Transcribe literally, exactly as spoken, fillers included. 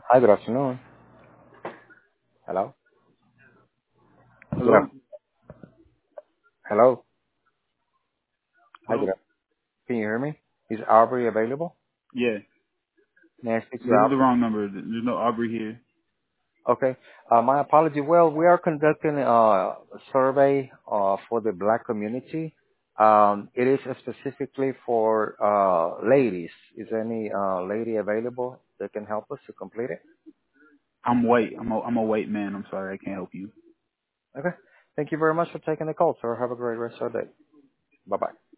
Hi, good afternoon. Hello. Good Hello? af- Hello. Hi, good Hello? af- Can you hear me? Is Aubrey available? Yeah. May I speak to This is the Aubrey? wrong number. There's no Aubrey here. Okay. Uh, my apology. Well, we are conducting a survey uh, for the black community. Um, it is specifically for uh, ladies. Is any uh, lady available that can help us to complete it? I'm white. I'm a I'm a white man. I'm sorry, I can't help you. Okay. Thank you very much for taking the call, sir. Have a great rest of the day. Bye-bye.